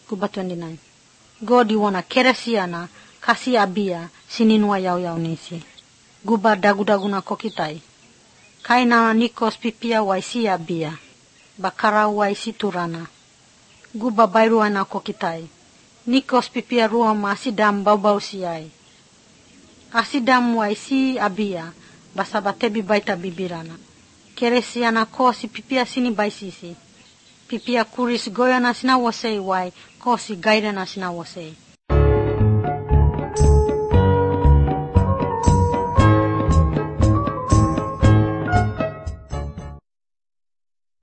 Guba 29. God iwana keresiana kasi abia sininua yau nisi. Guba dagudaguna kokitai. Kaina nikos pipia waisi abia. Bakara waisi turana. Guba bairuana kokitai. Nikos pipia ruama asidam baubau siai. Asidam waisi abia. Basabatebi baita bibirana. Keresiana kosi pipia sini baisisi. Pipia kuris goyana sina wasei wai kosi gairana sina wasei.